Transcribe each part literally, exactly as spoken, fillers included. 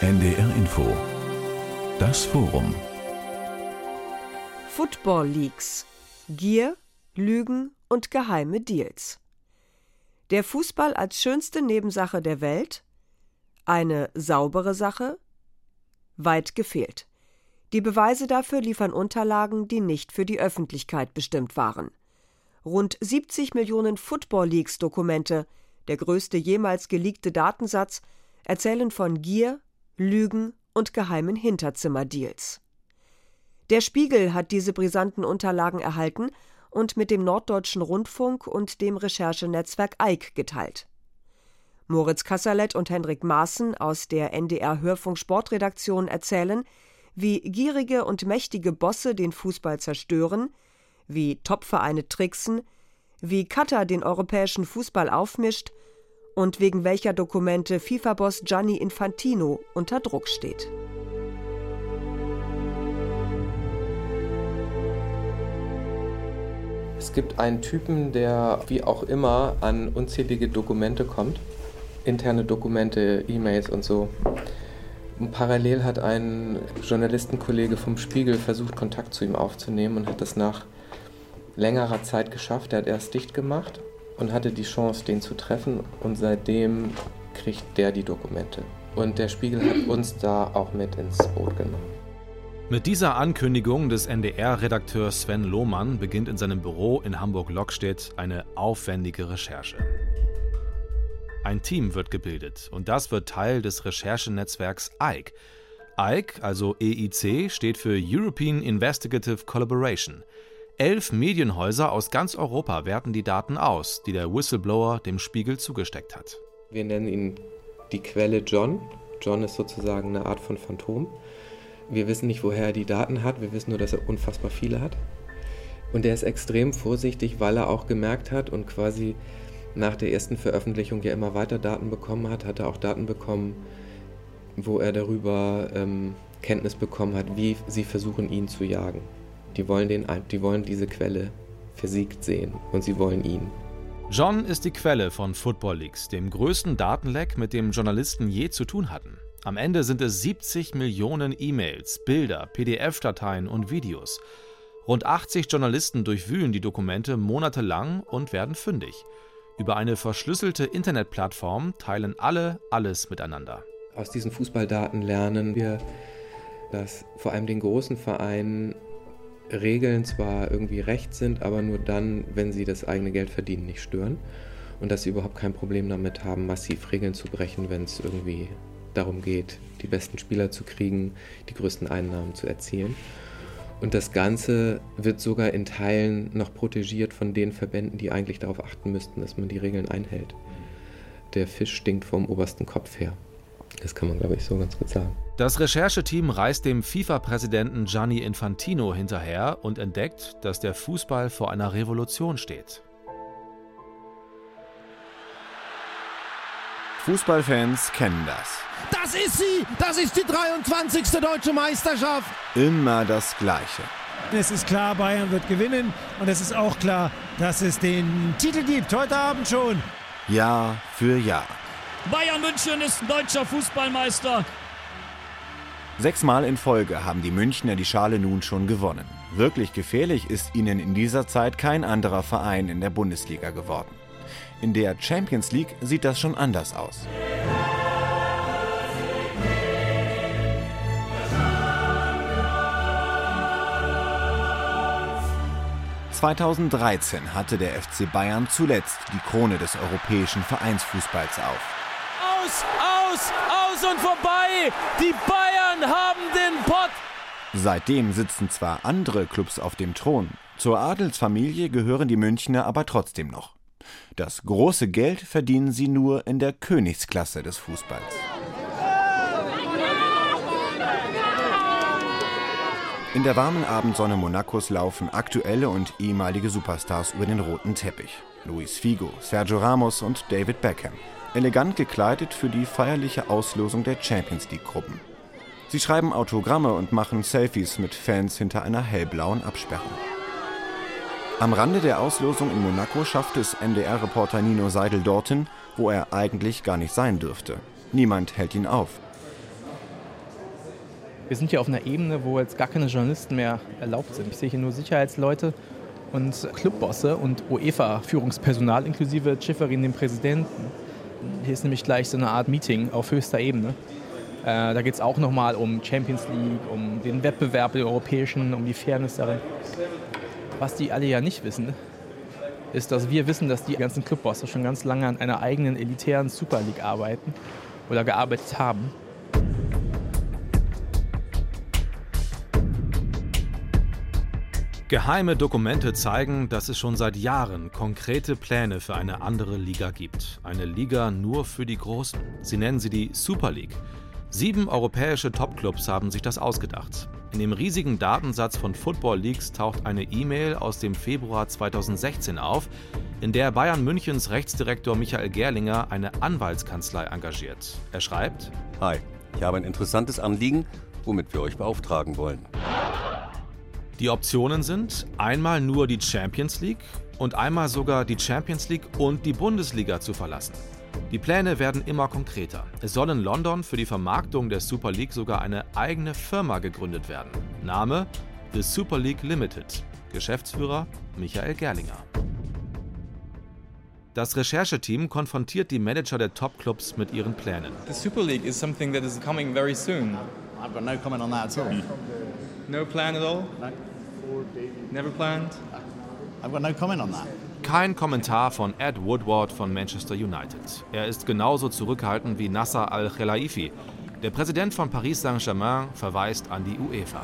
N D R Info. Das Forum. Football Leaks. Gier, Lügen und geheime Deals. Der Fußball als schönste Nebensache der Welt? Eine saubere Sache? Weit gefehlt. Die Beweise dafür liefern Unterlagen, die nicht für die Öffentlichkeit bestimmt waren. Rund siebzig Millionen Football-Leaks-Dokumente, der größte jemals geleakte Datensatz, erzählen von Gier, Lügen und geheimen Hinterzimmerdeals. Der Spiegel hat diese brisanten Unterlagen erhalten und mit dem Norddeutschen Rundfunk und dem Recherchenetzwerk Eik geteilt. Moritz Kasserlet und Henrik Maaßen aus der N D R-Hörfunk-Sportredaktion erzählen, wie gierige und mächtige Bosse den Fußball zerstören, wie Topvereine tricksen, wie Katar den europäischen Fußball aufmischt und wegen welcher Dokumente FIFA-Boss Gianni Infantino unter Druck steht. Es gibt einen Typen, der wie auch immer an unzählige Dokumente kommt, interne Dokumente, E-Mails und so. Und parallel hat ein Journalistenkollege vom Spiegel versucht, Kontakt zu ihm aufzunehmen und hat das nach längerer Zeit geschafft. Er hat erst dicht gemacht und hatte die Chance, den zu treffen, und seitdem kriegt der die Dokumente. Und der Spiegel hat uns da auch mit ins Boot genommen. Mit dieser Ankündigung des N D R-Redakteurs Sven Lohmann beginnt in seinem Büro in Hamburg-Lockstedt eine aufwendige Recherche. Ein Team wird gebildet und das wird Teil des Recherchenetzwerks Eik. Eik, also E I C, steht für European Investigative Collaboration. Elf Medienhäuser aus ganz Europa werten die Daten aus, die der Whistleblower dem Spiegel zugesteckt hat. Wir nennen ihn die Quelle John. John ist sozusagen eine Art von Phantom. Wir wissen nicht, woher er die Daten hat, wir wissen nur, dass er unfassbar viele hat. Und er ist extrem vorsichtig, weil er auch gemerkt hat und quasi nach der ersten Veröffentlichung ja immer weiter Daten bekommen hat, hat er auch Daten bekommen, wo er darüber ähm, Kenntnis bekommen hat, wie sie versuchen, ihn zu jagen. Die wollen, den, die wollen diese Quelle versiegt sehen und sie wollen ihn. John ist die Quelle von Football Leaks, dem größten Datenleck, mit dem Journalisten je zu tun hatten. Am Ende sind es siebzig Millionen E-Mails, Bilder, P D F-Dateien und Videos. Rund achtzig Journalisten durchwühlen die Dokumente monatelang und werden fündig. Über eine verschlüsselte Internetplattform teilen alle alles miteinander. Aus diesen Fußballdaten lernen wir, dass vor allem den großen Vereinen Regeln zwar irgendwie recht sind, aber nur dann, wenn sie das eigene Geld verdienen, nicht stören. Und dass sie überhaupt kein Problem damit haben, massiv Regeln zu brechen, wenn es irgendwie darum geht, die besten Spieler zu kriegen, die größten Einnahmen zu erzielen. Und das Ganze wird sogar in Teilen noch protegiert von den Verbänden, die eigentlich darauf achten müssten, dass man die Regeln einhält. Der Fisch stinkt vom obersten Kopf her. Das kann man, glaube ich, so ganz gut sagen. Das Rechercheteam reist dem FIFA-Präsidenten Gianni Infantino hinterher und entdeckt, dass der Fußball vor einer Revolution steht. Fußballfans kennen das. Das ist sie! Das ist die dreiundzwanzigste Deutsche Meisterschaft! Immer das Gleiche. Es ist klar, Bayern wird gewinnen. Und es ist auch klar, dass es den Titel gibt. Heute Abend schon. Jahr für Jahr. Bayern München ist ein deutscher Fußballmeister. Sechsmal in Folge haben die Münchner die Schale nun schon gewonnen. Wirklich gefährlich ist ihnen in dieser Zeit kein anderer Verein in der Bundesliga geworden. In der Champions League sieht das schon anders aus. zweitausenddreizehn hatte der F C Bayern zuletzt die Krone des europäischen Vereinsfußballs auf. Aus, aus, aus und vorbei! Die Bayern haben den Pott! Seitdem sitzen zwar andere Clubs auf dem Thron, zur Adelsfamilie gehören die Münchner aber trotzdem noch. Das große Geld verdienen sie nur in der Königsklasse des Fußballs. In der warmen Abendsonne Monacos laufen aktuelle und ehemalige Superstars über den roten Teppich. Luis Figo, Sergio Ramos und David Beckham. Elegant gekleidet für die feierliche Auslosung der Champions League-Gruppen. Sie schreiben Autogramme und machen Selfies mit Fans hinter einer hellblauen Absperrung. Am Rande der Auslosung in Monaco schaffte es N D R-Reporter Nino Seidel dorthin, wo er eigentlich gar nicht sein dürfte. Niemand hält ihn auf. Wir sind hier auf einer Ebene, wo jetzt gar keine Journalisten mehr erlaubt sind. Ich sehe hier nur Sicherheitsleute und Clubbosse und UEFA-Führungspersonal inklusive Schäferin, dem Präsidenten. Hier ist nämlich gleich so eine Art Meeting auf höchster Ebene. Äh, da geht es auch nochmal um Champions League, um den Wettbewerb, den europäischen, um die Fairness darin. Was die alle ja nicht wissen, ist, dass wir wissen, dass die ganzen Clubbosse schon ganz lange an einer eigenen elitären Super League arbeiten oder gearbeitet haben. Geheime Dokumente zeigen, dass es schon seit Jahren konkrete Pläne für eine andere Liga gibt. Eine Liga nur für die Großen. Sie nennen sie die Super League. Sieben europäische Topclubs haben sich das ausgedacht. In dem riesigen Datensatz von Football Leagues taucht eine E-Mail aus dem Februar zweitausendsechzehn auf, in der Bayern Münchens Rechtsdirektor Michael Gerlinger eine Anwaltskanzlei engagiert. Er schreibt: Hi, ich habe ein interessantes Anliegen, womit wir euch beauftragen wollen. Die Optionen sind einmal nur die Champions League und einmal sogar die Champions League und die Bundesliga zu verlassen. Die Pläne werden immer konkreter. Es soll in London für die Vermarktung der Super League sogar eine eigene Firma gegründet werden. Name: The Super League Limited. Geschäftsführer Michael Gerlinger. Das Rechercheteam konfrontiert die Manager der Top-Clubs mit ihren Plänen. The Super League is something that is coming very soon. I've got no comment on that at all. No plan at all? No. Never planned? I've got no comment on that. Kein Kommentar von Ed Woodward von Manchester United. Er ist genauso zurückhaltend wie Nasser Al-Khelaifi. Der Präsident von Paris Saint-Germain verweist an die UEFA.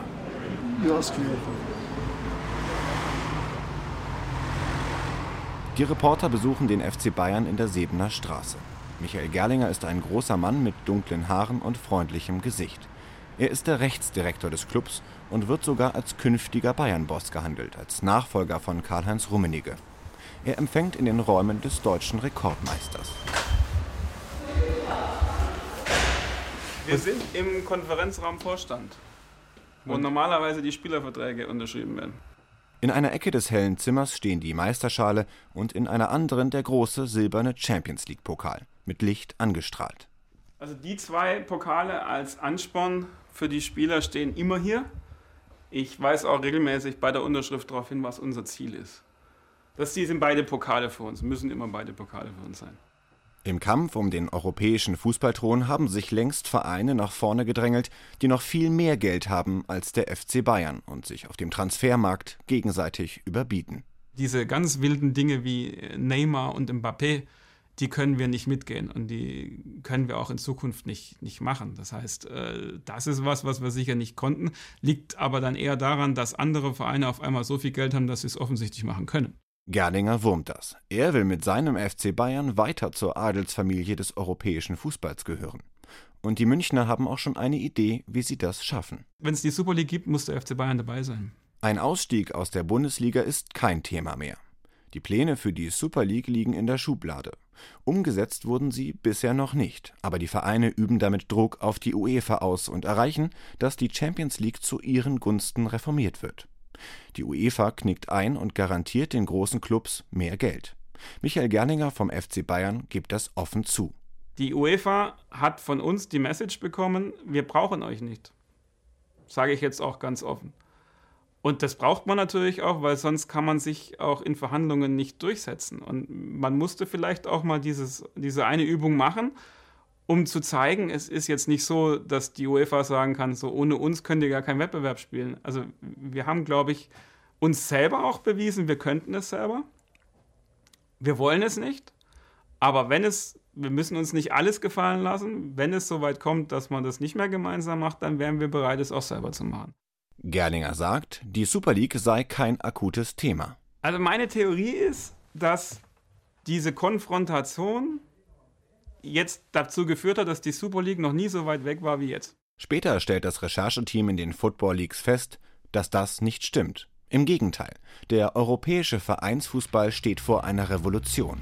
Die Reporter besuchen den F C Bayern in der Sebener Straße. Michael Gerlinger ist ein großer Mann mit dunklen Haaren und freundlichem Gesicht. Er ist der Rechtsdirektor des Clubs und wird sogar als künftiger Bayern-Boss gehandelt, als Nachfolger von Karl-Heinz Rummenigge. Er empfängt in den Räumen des deutschen Rekordmeisters. Wir sind im Konferenzraum Vorstand, wo normalerweise die Spielerverträge unterschrieben werden. In einer Ecke des hellen Zimmers stehen die Meisterschale und in einer anderen der große silberne Champions-League-Pokal, mit Licht angestrahlt. Also die zwei Pokale als Ansporn für die Spieler stehen immer hier. Ich weise auch regelmäßig bei der Unterschrift darauf hin, was unser Ziel ist. Das sind beide Pokale für uns, müssen immer beide Pokale für uns sein. Im Kampf um den europäischen Fußballthron haben sich längst Vereine nach vorne gedrängelt, die noch viel mehr Geld haben als der F C Bayern und sich auf dem Transfermarkt gegenseitig überbieten. Diese ganz wilden Dinge wie Neymar und Mbappé, die können wir nicht mitgehen und die können wir auch in Zukunft nicht, nicht machen. Das heißt, das ist was, was wir sicher nicht konnten, liegt aber dann eher daran, dass andere Vereine auf einmal so viel Geld haben, dass sie es offensichtlich machen können. Gerlinger wurmt das. Er will mit seinem F C Bayern weiter zur Adelsfamilie des europäischen Fußballs gehören. Und die Münchner haben auch schon eine Idee, wie sie das schaffen. Wenn es die Super League gibt, muss der F C Bayern dabei sein. Ein Ausstieg aus der Bundesliga ist kein Thema mehr. Die Pläne für die Super League liegen in der Schublade. Umgesetzt wurden sie bisher noch nicht, aber die Vereine üben damit Druck auf die UEFA aus und erreichen, dass die Champions League zu ihren Gunsten reformiert wird. Die UEFA knickt ein und garantiert den großen Clubs mehr Geld. Michael Gerlinger vom F C Bayern gibt das offen zu. Die UEFA hat von uns die Message bekommen, wir brauchen euch nicht. Sage ich jetzt auch ganz offen. Und das braucht man natürlich auch, weil sonst kann man sich auch in Verhandlungen nicht durchsetzen. Und man musste vielleicht auch mal dieses, diese eine Übung machen, um zu zeigen, es ist jetzt nicht so, dass die UEFA sagen kann, so ohne uns könnt ihr gar keinen Wettbewerb spielen. Also wir haben, glaube ich, uns selber auch bewiesen, wir könnten es selber. Wir wollen es nicht. Aber wenn es, wir müssen uns nicht alles gefallen lassen. Wenn es soweit kommt, dass man das nicht mehr gemeinsam macht, dann wären wir bereit, es auch selber zu machen. Gerlinger sagt, die Super League sei kein akutes Thema. Also meine Theorie ist, dass diese Konfrontation jetzt dazu geführt hat, dass die Super League noch nie so weit weg war wie jetzt. Später stellt das Rechercheteam in den Football Leagues fest, dass das nicht stimmt. Im Gegenteil, der europäische Vereinsfußball steht vor einer Revolution.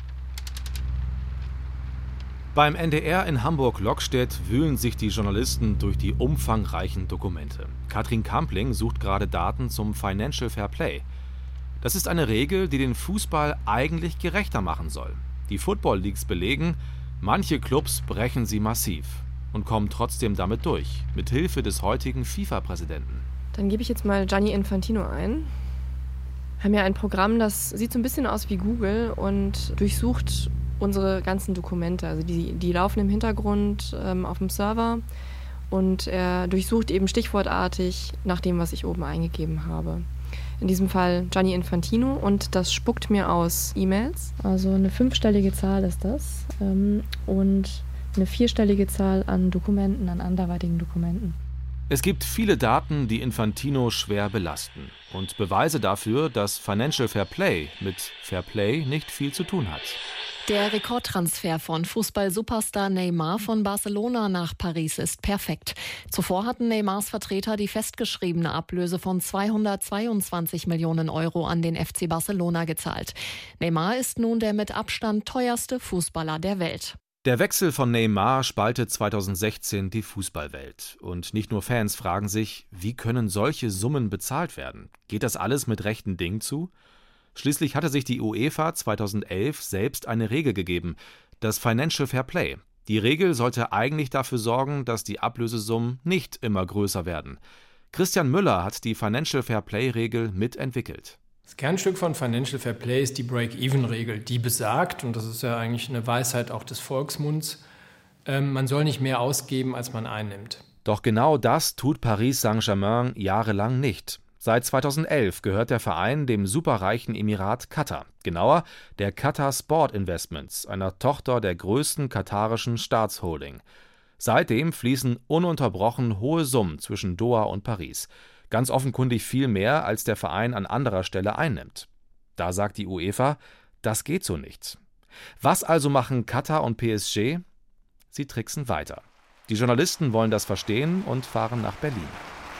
Beim N D R in Hamburg-Lockstedt wühlen sich die Journalisten durch die umfangreichen Dokumente. Katrin Kampling sucht gerade Daten zum Financial Fair Play. Das ist eine Regel, die den Fußball eigentlich gerechter machen soll. Die Football Leagues belegen, manche Clubs brechen sie massiv. und kommen trotzdem damit durch, mit Hilfe des heutigen FIFA-Präsidenten. Dann gebe ich jetzt mal Gianni Infantino ein. Wir haben ja ein Programm, das sieht so ein bisschen aus wie Google und durchsucht unsere ganzen Dokumente. Also die, die laufen im Hintergrund ähm, auf dem Server und er durchsucht eben stichwortartig nach dem, was ich oben eingegeben habe. In diesem Fall Gianni Infantino und das spuckt mir aus E-Mails. Also eine fünfstellige Zahl ist das ähm, und eine vierstellige Zahl an Dokumenten, an anderweitigen Dokumenten. Es gibt viele Daten, die Infantino schwer belasten und Beweise dafür, dass Financial Fair Play mit Fair Play nicht viel zu tun hat. Der Rekordtransfer von Fußball-Superstar Neymar von Barcelona nach Paris ist perfekt. Zuvor hatten Neymars Vertreter die festgeschriebene Ablöse von zweihundertzweiundzwanzig Millionen Euro an den F C Barcelona gezahlt. Neymar ist nun der mit Abstand teuerste Fußballer der Welt. Der Wechsel von Neymar spaltet zweitausendsechzehn die Fußballwelt. Und nicht nur Fans fragen sich, wie können solche Summen bezahlt werden? Geht das alles mit rechten Dingen zu? Schließlich hatte sich die UEFA zweitausendelf selbst eine Regel gegeben, das Financial Fair Play. Die Regel sollte eigentlich dafür sorgen, dass die Ablösesummen nicht immer größer werden. Christian Müller hat die Financial Fair Play-Regel mitentwickelt. Das Kernstück von Financial Fair Play ist die Break-Even-Regel, die besagt, und das ist ja eigentlich eine Weisheit auch des Volksmunds, äh, man soll nicht mehr ausgeben, als man einnimmt. Doch genau das tut Paris Saint-Germain jahrelang nicht. Seit zweitausendelf gehört der Verein dem superreichen Emirat Katar, genauer der Qatar Sport Investments, einer Tochter der größten katarischen Staatsholding. Seitdem fließen ununterbrochen hohe Summen zwischen Doha und Paris. Ganz offenkundig viel mehr, als der Verein an anderer Stelle einnimmt. Da sagt die UEFA, das geht so nicht. Was also machen Katar und P S G? Sie tricksen weiter. Die Journalisten wollen das verstehen und fahren nach Berlin.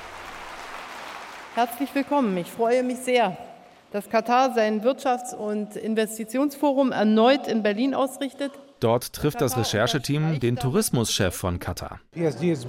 Herzlich willkommen. Ich freue mich sehr, dass Katar sein Wirtschafts- und Investitionsforum erneut in Berlin ausrichtet. Dort trifft das Rechercheteam den Tourismuschef von Katar. P S G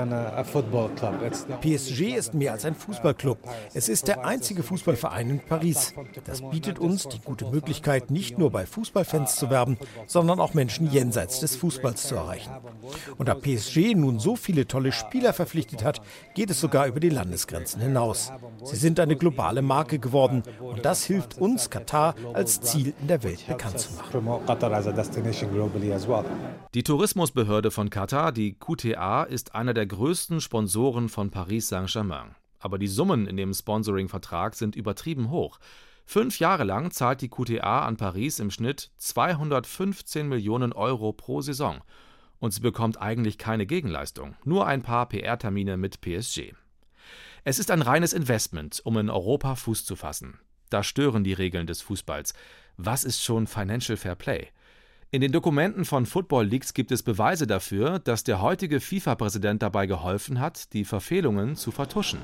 ist mehr als ein Fußballclub. Es ist der einzige Fußballverein in Paris. Das bietet uns die gute Möglichkeit, nicht nur bei Fußballfans zu werben, sondern auch Menschen jenseits des Fußballs zu erreichen. Und da P S G nun so viele tolle Spieler verpflichtet hat, geht es sogar über die Landesgrenzen hinaus. Sie sind eine globale Marke geworden und das hilft uns, Katar als Ziel in der Welt bekannt zu machen. Die Tourismusbehörde von Katar, die Q T A, ist einer der größten Sponsoren von Paris Saint-Germain. Aber die Summen in dem Sponsoring-Vertrag sind übertrieben hoch. Fünf Jahre lang zahlt die Q T A an Paris im Schnitt zweihundertfünfzehn Millionen Euro pro Saison. Und sie bekommt eigentlich keine Gegenleistung, nur ein paar P R-Termine mit P S G. Es ist ein reines Investment, um in Europa Fuß zu fassen. Da stören die Regeln des Fußballs. Was ist schon Financial Fair Play? In den Dokumenten von Football Leaks gibt es Beweise dafür, dass der heutige FIFA-Präsident dabei geholfen hat, die Verfehlungen zu vertuschen.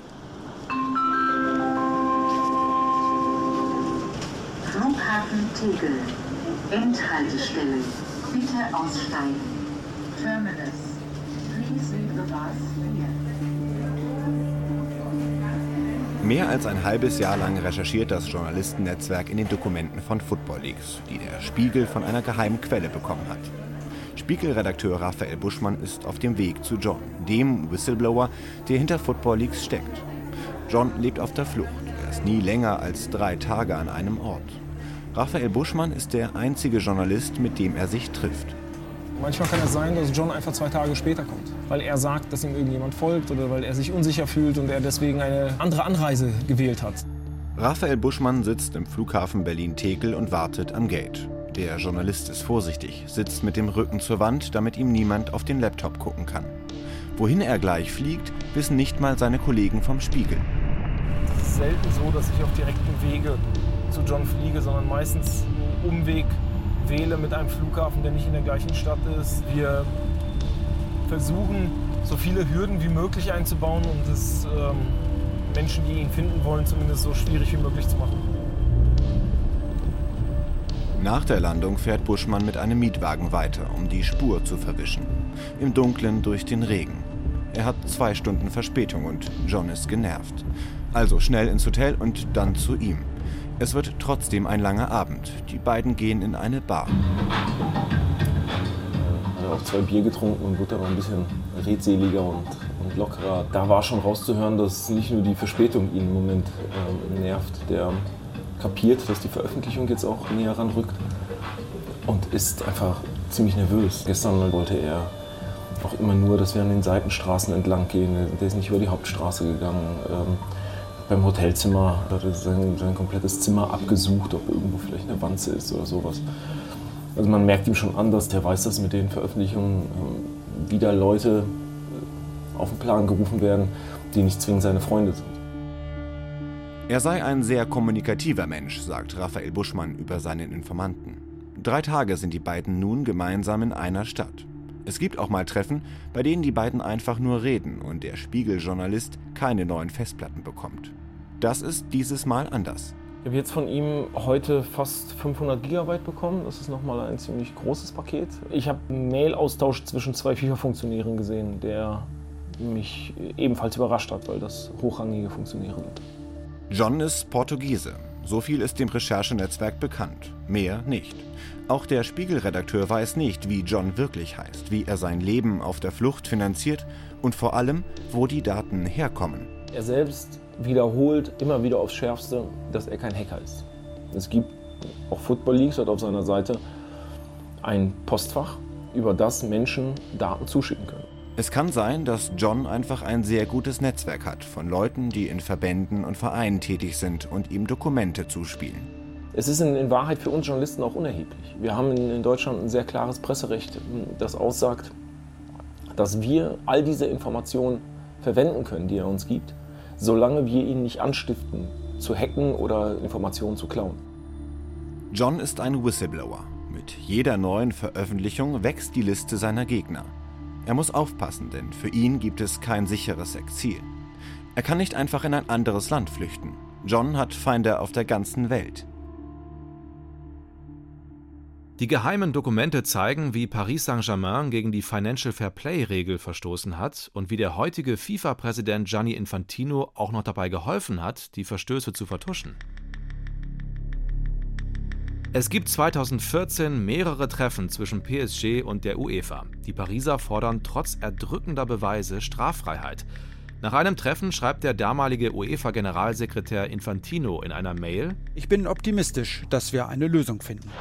Flughafen Tegel. Endhaltestelle. Bitte aussteigen. Terminus. Please leave the bus here. Mehr als ein halbes Jahr lang recherchiert das Journalistennetzwerk in den Dokumenten von Football Leaks, die der Spiegel von einer geheimen Quelle bekommen hat. Spiegelredakteur Raphael Buschmann ist auf dem Weg zu John, dem Whistleblower, der hinter Football Leaks steckt. John lebt auf der Flucht, er ist nie länger als drei Tage an einem Ort. Raphael Buschmann ist der einzige Journalist, mit dem er sich trifft. Manchmal kann es sein, dass John einfach zwei Tage später kommt, weil er sagt, dass ihm irgendjemand folgt oder weil er sich unsicher fühlt und er deswegen eine andere Anreise gewählt hat. Raphael Buschmann sitzt im Flughafen Berlin-Tegel und wartet am Gate. Der Journalist ist vorsichtig, sitzt mit dem Rücken zur Wand, damit ihm niemand auf den Laptop gucken kann. Wohin er gleich fliegt, wissen nicht mal seine Kollegen vom Spiegel. Es ist selten so, dass ich auf direkten Wege zu John fliege, sondern meistens einen Umweg wähle mit einem Flughafen, der nicht in der gleichen Stadt ist. Wir versuchen, so viele Hürden wie möglich einzubauen und es ähm, Menschen, die ihn finden wollen, zumindest so schwierig wie möglich zu machen. Nach der Landung fährt Buschmann mit einem Mietwagen weiter, um die Spur zu verwischen. Im Dunkeln durch den Regen. Er hat zwei Stunden Verspätung und John ist genervt. Also schnell ins Hotel und dann zu ihm. Es wird trotzdem ein langer Abend. Die beiden gehen in eine Bar. ja auch zwei Bier getrunken und wurde dann auch ein bisschen redseliger und, und lockerer. Da war schon rauszuhören, dass nicht nur die Verspätung ihn im Moment äh, nervt. Der kapiert, dass die Veröffentlichung jetzt auch näher ranrückt und ist einfach ziemlich nervös. Gestern wollte er auch immer nur, dass wir an den Seitenstraßen entlang gehen. Der ist nicht über die Hauptstraße gegangen. Ähm, beim Hotelzimmer hat er sein, sein komplettes Zimmer abgesucht, ob irgendwo vielleicht eine Wanze ist oder sowas. Also man merkt ihm schon an, dass der weiß, dass mit den Veröffentlichungen ähm, wieder Leute auf den Plan gerufen werden, die nicht zwingend seine Freunde sind. Er sei ein sehr kommunikativer Mensch, sagt Raphael Buschmann über seinen Informanten. Drei Tage sind die beiden nun gemeinsam in einer Stadt. Es gibt auch mal Treffen, bei denen die beiden einfach nur reden und der Spiegel-Journalist keine neuen Festplatten bekommt. Das ist dieses Mal anders. Ich habe jetzt von ihm heute fast fünfhundert Gigabyte bekommen. Das ist nochmal ein ziemlich großes Paket. Ich habe einen Mail-Austausch zwischen zwei FIFA-Funktionären gesehen, der mich ebenfalls überrascht hat, weil das hochrangige Funktionäre sind. John ist Portugiese. So viel ist dem Recherchenetzwerk bekannt. Mehr nicht. Auch der Spiegel-Redakteur weiß nicht, wie John wirklich heißt, wie er sein Leben auf der Flucht finanziert und vor allem, wo die Daten herkommen. Er selbst wiederholt immer wieder aufs Schärfste, dass er kein Hacker ist. Es gibt, auch Football Leaks hat auf seiner Seite ein Postfach, über das Menschen Daten zuschicken können. Es kann sein, dass John einfach ein sehr gutes Netzwerk hat von Leuten, die in Verbänden und Vereinen tätig sind und ihm Dokumente zuspielen. Es ist in, in Wahrheit für uns Journalisten auch unerheblich. Wir haben in, in Deutschland ein sehr klares Presserecht, das aussagt, dass wir all diese Informationen verwenden können, die er uns gibt, solange wir ihn nicht anstiften, zu hacken oder Informationen zu klauen. John ist ein Whistleblower. Mit jeder neuen Veröffentlichung wächst die Liste seiner Gegner. Er muss aufpassen, denn für ihn gibt es kein sicheres Exil. Er kann nicht einfach in ein anderes Land flüchten. John hat Feinde auf der ganzen Welt. Die geheimen Dokumente zeigen, wie Paris Saint-Germain gegen die Financial Fair Play-Regel verstoßen hat und wie der heutige FIFA-Präsident Gianni Infantino auch noch dabei geholfen hat, die Verstöße zu vertuschen. Es gibt zweitausendvierzehn mehrere Treffen zwischen P S G und der UEFA. Die Pariser fordern trotz erdrückender Beweise Straffreiheit. Nach einem Treffen schreibt der damalige UEFA-Generalsekretär Infantino in einer Mail: Ich bin optimistisch, dass wir eine Lösung finden.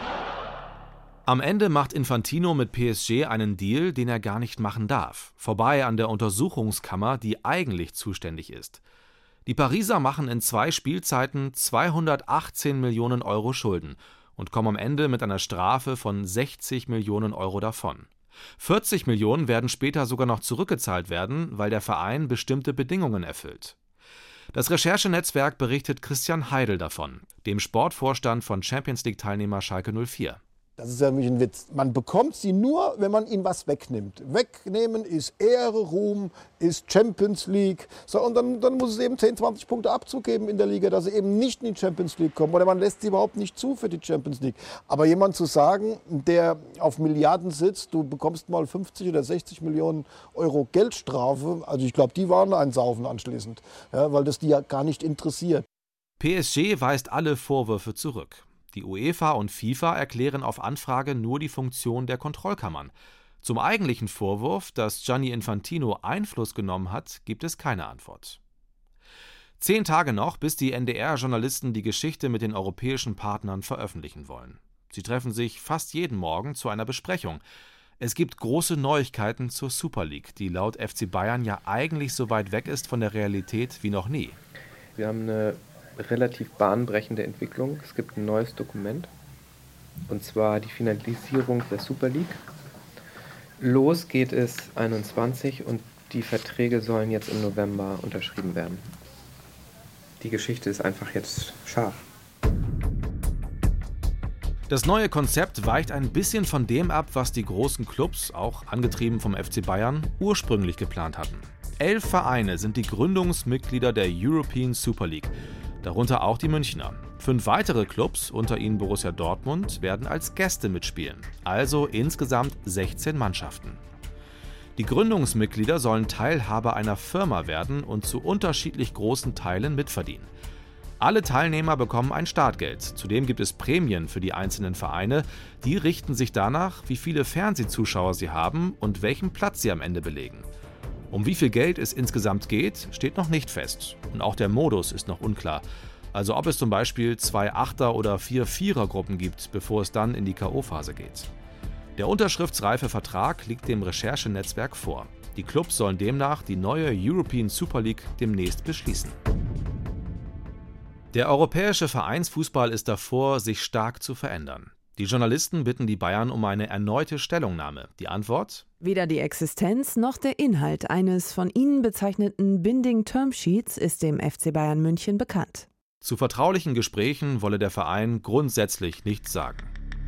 Am Ende macht Infantino mit P S G einen Deal, den er gar nicht machen darf. Vorbei an der Untersuchungskammer, die eigentlich zuständig ist. Die Pariser machen in zwei Spielzeiten zweihundertachtzehn Millionen Euro Schulden und kommen am Ende mit einer Strafe von sechzig Millionen Euro davon. vierzig Millionen werden später sogar noch zurückgezahlt werden, weil der Verein bestimmte Bedingungen erfüllt. Das Recherchenetzwerk berichtet Christian Heidel davon, dem Sportvorstand von Champions-League-Teilnehmer Schalke null vier. Das ist ja nämlich ein Witz. Man bekommt sie nur, wenn man ihnen was wegnimmt. Wegnehmen ist Ehre, Ruhm, ist Champions League. So, und dann, dann muss es eben zehn, zwanzig Punkte Abzug geben in der Liga, dass sie eben nicht in die Champions League kommen. Oder man lässt sie überhaupt nicht zu für die Champions League. Aber jemand zu sagen, der auf Milliarden sitzt, du bekommst mal fünfzig oder sechzig Millionen Euro Geldstrafe, also ich glaube, die waren ein Saufen anschließend, ja, weil das die ja gar nicht interessiert. P S G weist alle Vorwürfe zurück. Die UEFA und FIFA erklären auf Anfrage nur die Funktion der Kontrollkammern. Zum eigentlichen Vorwurf, dass Gianni Infantino Einfluss genommen hat, gibt es keine Antwort. Zehn Tage noch, bis die N D R-Journalisten die Geschichte mit den europäischen Partnern veröffentlichen wollen. Sie treffen sich fast jeden Morgen zu einer Besprechung. Es gibt große Neuigkeiten zur Super League, die laut F C Bayern ja eigentlich so weit weg ist von der Realität wie noch nie. Wir haben eine relativ bahnbrechende Entwicklung. Es gibt ein neues Dokument, und zwar die Finalisierung der Super League. Los geht es einundzwanzig und die Verträge sollen jetzt im November unterschrieben werden. Die Geschichte ist einfach jetzt scharf. Das neue Konzept weicht ein bisschen von dem ab, was die großen Clubs, auch angetrieben vom F C Bayern, ursprünglich geplant hatten. Elf Vereine sind die Gründungsmitglieder der European Super League, darunter auch die Münchner. Fünf weitere Clubs, unter ihnen Borussia Dortmund, werden als Gäste mitspielen, also insgesamt sechzehn Mannschaften. Die Gründungsmitglieder sollen Teilhaber einer Firma werden und zu unterschiedlich großen Teilen mitverdienen. Alle Teilnehmer bekommen ein Startgeld. Zudem gibt es Prämien für die einzelnen Vereine. Die richten sich danach, wie viele Fernsehzuschauer sie haben und welchen Platz sie am Ende belegen. Um wie viel Geld es insgesamt geht, steht noch nicht fest. Und auch der Modus ist noch unklar. Also ob es zum Beispiel zwei Achter- oder vier Vierergruppen gibt, bevor es dann in die K O-Phase geht. Der unterschriftsreife Vertrag liegt dem Recherchenetzwerk vor. Die Clubs sollen demnach die neue European Super League demnächst beschließen. Der europäische Vereinsfußball ist davor, sich stark zu verändern. Die Journalisten bitten die Bayern um eine erneute Stellungnahme. Die Antwort? Weder die Existenz noch der Inhalt eines von ihnen bezeichneten Binding Term Sheets ist dem F C Bayern München bekannt. Zu vertraulichen Gesprächen wolle der Verein grundsätzlich nichts sagen.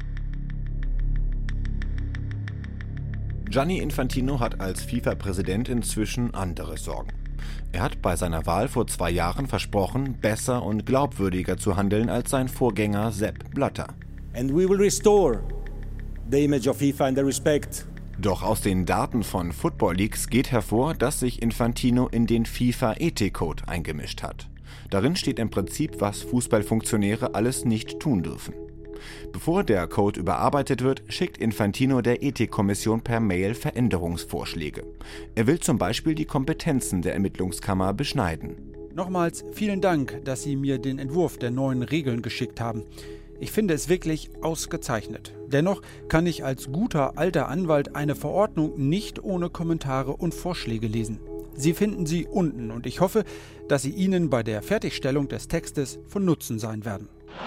Gianni Infantino hat als FIFA-Präsident inzwischen andere Sorgen. Er hat bei seiner Wahl vor zwei Jahren versprochen, besser und glaubwürdiger zu handeln als sein Vorgänger Sepp Blatter. And we will restore the image of FIFA and the respect. Doch aus den Daten von Football Leaks geht hervor, dass sich Infantino in den FIFA-Ethikcode eingemischt hat. Darin steht im Prinzip, was Fußballfunktionäre alles nicht tun dürfen. Bevor der Code überarbeitet wird, schickt Infantino der Ethikkommission per Mail Veränderungsvorschläge. Er will zum Beispiel die Kompetenzen der Ermittlungskammer beschneiden. Nochmals vielen Dank, dass Sie mir den Entwurf der neuen Regeln geschickt haben. Ich finde es wirklich ausgezeichnet. Dennoch kann ich als guter alter Anwalt eine Verordnung nicht ohne Kommentare und Vorschläge lesen. Sie finden sie unten und ich hoffe, dass sie Ihnen bei der Fertigstellung des Textes von Nutzen sein werden.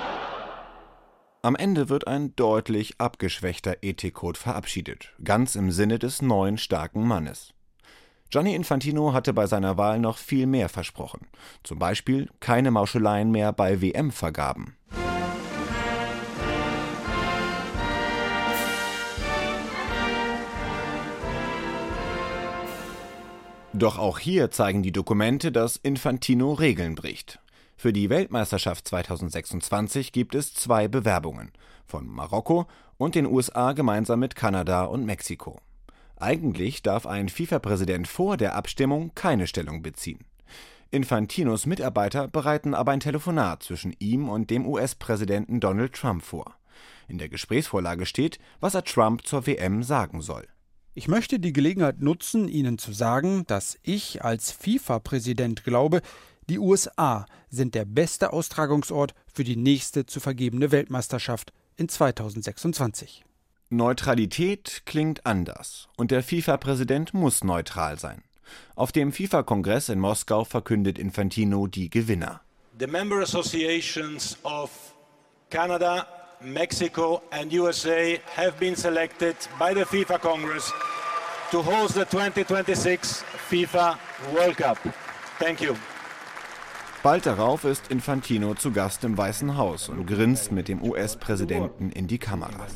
Am Ende wird ein deutlich abgeschwächter Ethikcode verabschiedet, ganz im Sinne des neuen starken Mannes. Gianni Infantino hatte bei seiner Wahl noch viel mehr versprochen. Zum Beispiel keine Mauscheleien mehr bei W M-Vergaben. Doch auch hier zeigen die Dokumente, dass Infantino Regeln bricht. Für die Weltmeisterschaft zweitausendsechsundzwanzig gibt es zwei Bewerbungen, von Marokko und den U S A gemeinsam mit Kanada und Mexiko. Eigentlich darf ein FIFA-Präsident vor der Abstimmung keine Stellung beziehen. Infantinos Mitarbeiter bereiten aber ein Telefonat zwischen ihm und dem U S-Präsidenten Donald Trump vor. In der Gesprächsvorlage steht, was er Trump zur W M sagen soll. Ich möchte die Gelegenheit nutzen, Ihnen zu sagen, dass ich als FIFA-Präsident glaube, die U S A sind der beste Austragungsort für die nächste zu vergebene Weltmeisterschaft in zweitausendsechsundzwanzig. Neutralität klingt anders und der FIFA-Präsident muss neutral sein. Auf dem FIFA-Kongress in Moskau verkündet Infantino die Gewinner. The member associations of Canada, Mexico and U S A have been selected by the FIFA Congress to host the twenty twenty-six FIFA World Cup. Thank you. Bald darauf ist Infantino zu Gast im Weißen Haus und grinst mit dem U S-Präsidenten in die Kameras.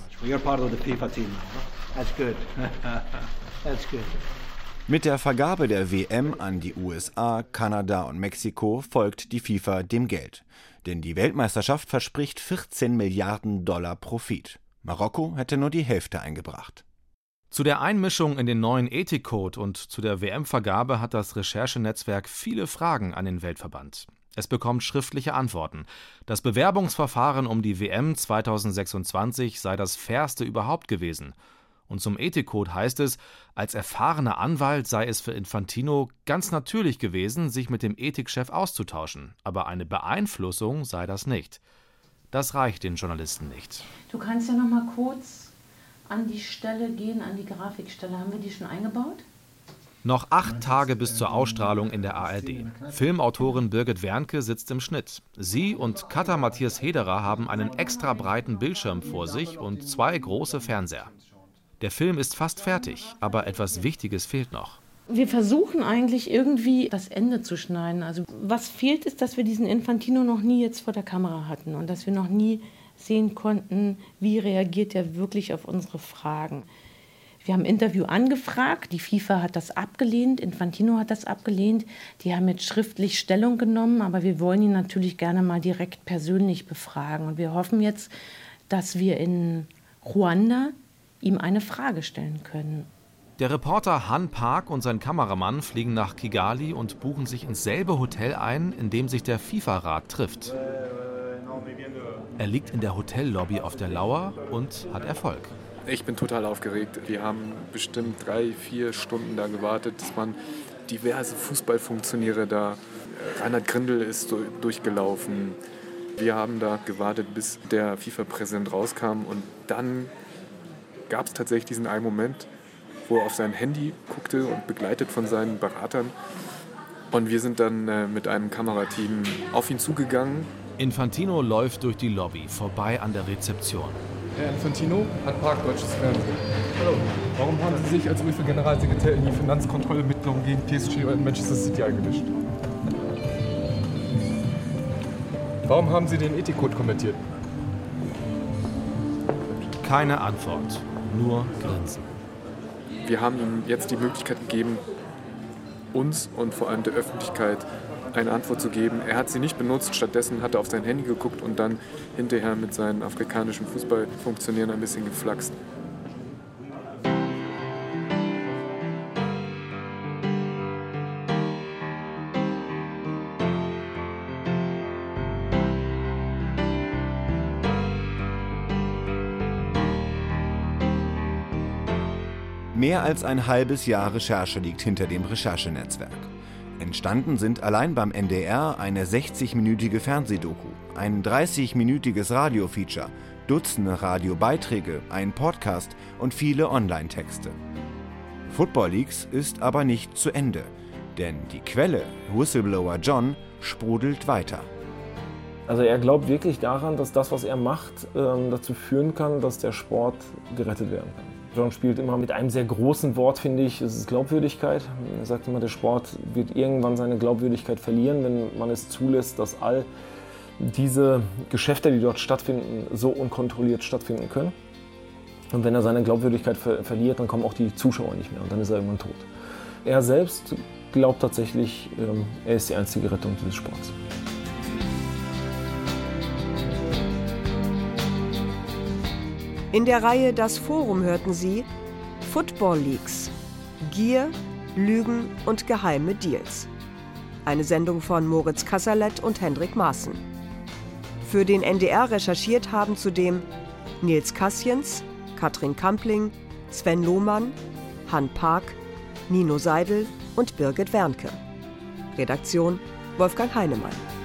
Mit der Vergabe der W M an die U S A, Kanada und Mexiko folgt die FIFA dem Geld. Denn die Weltmeisterschaft verspricht vierzehn Milliarden Dollar Profit. Marokko hätte nur die Hälfte eingebracht. Zu der Einmischung in den neuen Ethikcode und zu der W M-Vergabe hat das Recherchenetzwerk viele Fragen an den Weltverband. Es bekommt schriftliche Antworten. Das Bewerbungsverfahren um die W M zweitausendsechsundzwanzig sei das fairste überhaupt gewesen. Und zum Ethikcode heißt es, als erfahrener Anwalt sei es für Infantino ganz natürlich gewesen, sich mit dem Ethikchef auszutauschen. Aber eine Beeinflussung sei das nicht. Das reicht den Journalisten nicht. Du kannst ja noch mal kurz an die Stelle gehen, an die Grafikstelle. Haben wir die schon eingebaut? Noch acht Tage bis zur Ausstrahlung in der A R D. Filmautorin Birgit Wernke sitzt im Schnitt. Sie und Cutter Matthias Hederer haben einen extra breiten Bildschirm vor sich und zwei große Fernseher. Der Film ist fast fertig, aber etwas Wichtiges fehlt noch. Wir versuchen eigentlich irgendwie das Ende zu schneiden. Also was fehlt ist, dass wir diesen Infantino noch nie jetzt vor der Kamera hatten und dass wir noch nie sehen konnten, wie reagiert er wirklich auf unsere Fragen. Wir haben ein Interview angefragt, die FIFA hat das abgelehnt, Infantino hat das abgelehnt. Die haben jetzt schriftlich Stellung genommen, aber wir wollen ihn natürlich gerne mal direkt persönlich befragen. Und wir hoffen jetzt, dass wir in Ruanda ihm eine Frage stellen können. Der Reporter Han Park und sein Kameramann fliegen nach Kigali und buchen sich ins selbe Hotel ein, in dem sich der FIFA-Rat trifft. Er liegt in der Hotellobby auf der Lauer und hat Erfolg. Ich bin total aufgeregt. Wir haben bestimmt drei, vier Stunden da gewartet, dass man diverse Fußballfunktionäre da. Reinhard Grindel ist durchgelaufen. Wir haben da gewartet, bis der FIFA-Präsident rauskam. Und dann gab es tatsächlich diesen einen Moment, wo er auf sein Handy guckte und begleitet von seinen Beratern. Und wir sind dann äh, mit einem Kamerateam auf ihn zugegangen. Infantino läuft durch die Lobby, vorbei an der Rezeption. Herr Infantino, Han Park, Deutsches Fernsehen. Hallo. Warum haben Sie sich als UEFA-Generalsekretär in die Finanzkontrollermittlungen gegen P S G und Manchester City eingemischt? Warum haben Sie den Ethikcode kommentiert? Keine Antwort, nur Grinsen. Wir haben ihm jetzt die Möglichkeit gegeben, uns und vor allem der Öffentlichkeit eine Antwort zu geben. Er hat sie nicht benutzt, stattdessen hat er auf sein Handy geguckt und dann hinterher mit seinen afrikanischen Fußballfunktionären ein bisschen geflaxt. Mehr als ein halbes Jahr Recherche liegt hinter dem Recherchenetzwerk. Entstanden sind allein beim N D R eine sechzig-minütige Fernsehdoku, ein dreißig-minütiges Radiofeature, Dutzende Radiobeiträge, ein Podcast und viele Online-Texte. Football Leaks ist aber nicht zu Ende, denn die Quelle, Whistleblower John, sprudelt weiter. Also er glaubt wirklich daran, dass das, was er macht, ähm, dazu führen kann, dass der Sport gerettet werden kann. John spielt immer mit einem sehr großen Wort, finde ich, es ist Glaubwürdigkeit. Er sagt immer, der Sport wird irgendwann seine Glaubwürdigkeit verlieren, wenn man es zulässt, dass all diese Geschäfte, die dort stattfinden, so unkontrolliert stattfinden können. Und wenn er seine Glaubwürdigkeit ver- verliert, dann kommen auch die Zuschauer nicht mehr und dann ist er irgendwann tot. Er selbst glaubt tatsächlich, ähm, er ist die einzige Rettung dieses Sports. In der Reihe Das Forum hörten Sie Football Leaks, Gier, Lügen und geheime Deals. Eine Sendung von Moritz Kasserlet und Hendrik Maaßen. Für den N D R recherchiert haben zudem Nils Kassiens, Katrin Kampling, Sven Lohmann, Han Park, Nino Seidel und Birgit Wernke. Redaktion Wolfgang Heinemann.